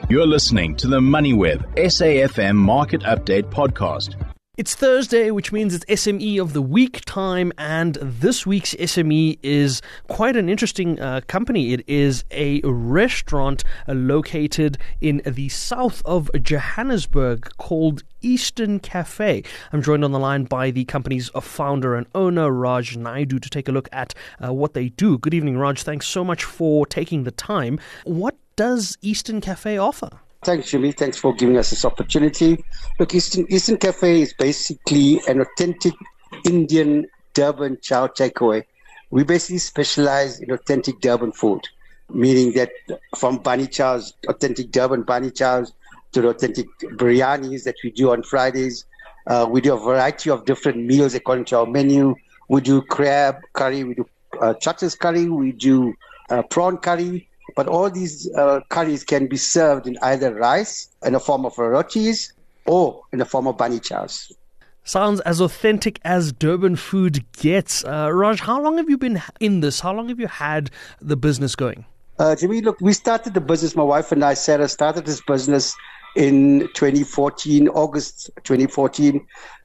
You're listening to the MoneyWeb SAFM Market Update Podcast. It's Thursday, which means it's SME of the week time, and this week's SME is quite an interesting company. It is a restaurant located in the south of Johannesburg called Eastern Cafe. I'm joined on the line by the company's founder and owner, Raj Naidu, to take a look at what they do. Good evening, Raj. Thanks so much for taking the time. What does Eastern Cafe offer? Thanks, Jimmy. Thanks for giving us this opportunity. Look, Eastern Cafe is basically an authentic Indian Durban chow takeaway. We basically specialize in authentic Durban food, meaning that from bani chows, authentic Durban bani chows, to the authentic biryanis that we do on Fridays. We do a variety of different meals according to our menu. We do crab curry, we do chutters curry, we do prawn curry. But all these curries can be served in either rice, in the form of rotis, or in the form of bani chows. Sounds as authentic as Durban food gets. Raj, how long have you been in this? How long have you had the business going? Jimmy, look, we started the business, my wife and I, Sarah, started this business in 2014, August 2014.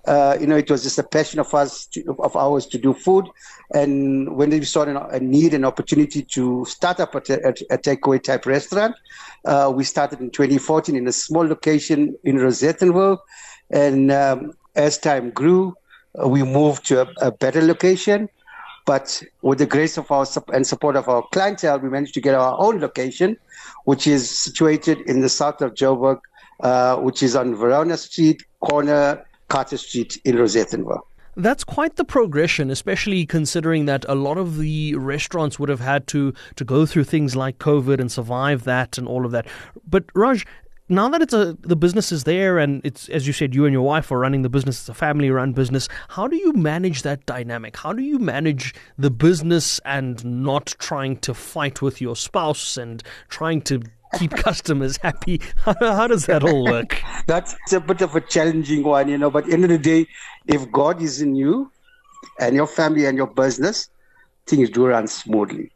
It was just a passion of ours to do food. And when we saw a need and opportunity to start up a takeaway type restaurant, we started in 2014 in a small location in Rosettenville. And as time grew, we moved to a better location. But with the grace of our and support of our clientele, we managed to get our own location, which is situated in the south of Joburg, which is on Verona Street, corner Carter Street in Rosettenville. That's quite the progression, especially considering that a lot of the restaurants would have had to go through things like COVID and survive that and all of that. But Raj, now that the business is there and it's, as you said, you and your wife are running the business, it's a family-run business, how do you manage that dynamic? How do you manage the business and not trying to fight with your spouse and trying to keep customers happy? How does that all work? That's a bit of a challenging one, but at the end of the day, if God is in you and your family and your business, things do run smoothly.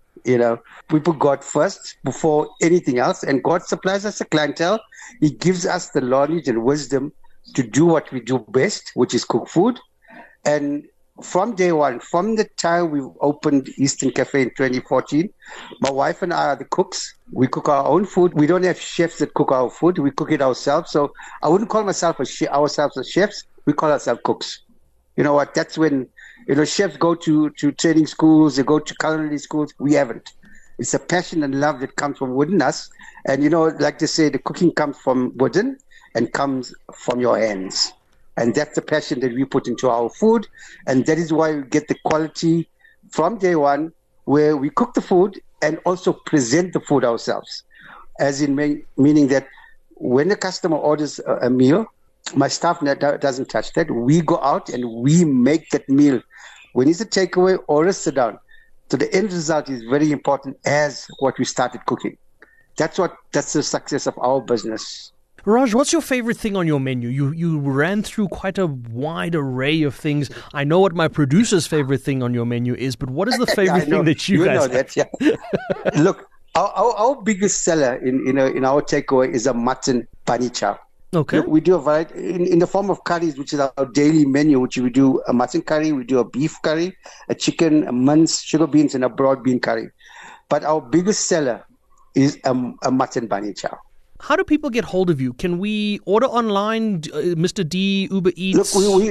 We put God first before anything else, and God supplies us a clientele. He gives us the knowledge and wisdom to do what we do best, which is cook food. And from day one, from the time we opened Eastern Cafe in 2014, my wife and I are the cooks. We cook our own food. We don't have chefs that cook our food. We cook it ourselves. So I wouldn't call ourselves as chefs. We call ourselves cooks. You know what? That's when chefs go to training schools, they go to culinary schools. We haven't. It's a passion and love that comes from within us. And, like they say, the cooking comes from within and comes from your hands. And that's the passion that we put into our food. And that is why we get the quality from day one, where we cook the food and also present the food ourselves. As in meaning that when the customer orders a meal, my staff doesn't touch that. We go out and we make that meal. When it's a takeaway or a sit down, so the end result is very important as what we started cooking. That's the success of our business. Raj, what's your favorite thing on your menu? You ran through quite a wide array of things. I know what my producer's favorite thing on your menu is, but what is the favorite thing that you guys have? Yeah. Look, our biggest seller in our takeaway is a mutton bani chow. Okay. We do a variety in the form of curries, which is our daily menu, which we do a mutton curry, we do a beef curry, a chicken, a mince, sugar beans, and a broad bean curry. But our biggest seller is a mutton bani chow. How do people get hold of you? Can we order online, Mr. D, Uber Eats? Look, we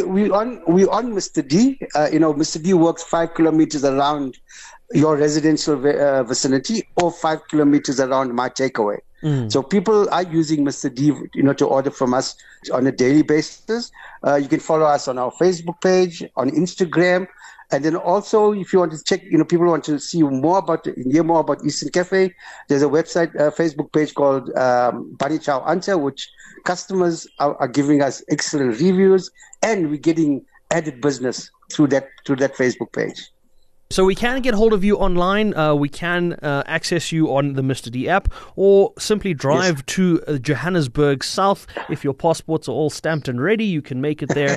on Mr. D. Mr. D works 5 kilometers around your residential vicinity or 5 kilometers around my takeaway. So people are using Mr. D, to order from us on a daily basis. You can follow us on our Facebook page, on Instagram. And then also, if you want to check, people want to hear more about Eastern Cafe, there's a website, Facebook page called Bani Chow Anta, which customers are giving us excellent reviews, and we're getting added business through that Facebook page. So we can get hold of you online. We can access you on the Mr. D app, or simply drive to Johannesburg South. If your passports are all stamped and ready, you can make it there.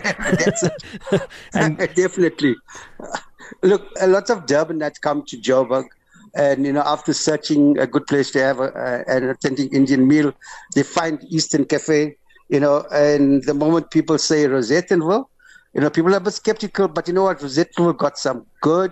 Definitely. Look, a lot of Durbanites come to Joburg And, after searching a good place to have an authentic Indian meal, they find Eastern Cafe, and the moment people say Rosettenville, people are a bit skeptical, but you know what? Rosettenville got some good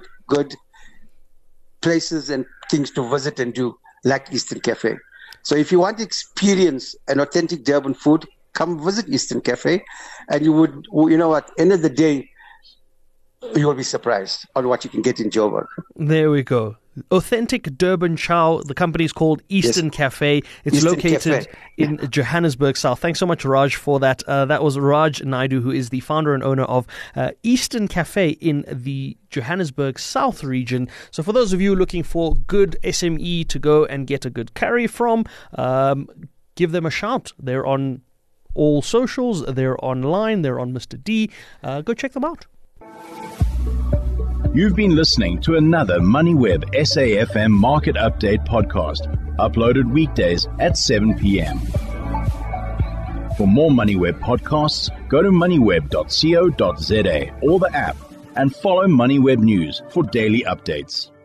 places and things to visit and do, like Eastern Cafe. So if you want to experience an authentic Durban food, come visit Eastern Cafe, and you would, end of the day, you will be surprised on what you can get in Joburg. There we go. Authentic Durban chow. The company is called Eastern Cafe. It's Eastern located Cafe. in Johannesburg South. Thanks so much, Raj, for that. That was Raj Naidu, who is the founder and owner of Eastern Cafe in the Johannesburg South region. So for those of you looking for good SME to go and get a good curry from, give them a shout. They're on all socials. They're online. They're on Mr. D. Go check them out. You've been listening to another MoneyWeb SAFM Market Update podcast, uploaded weekdays at 7 p.m. For more MoneyWeb podcasts, go to moneyweb.co.za or the app and follow MoneyWeb News for daily updates.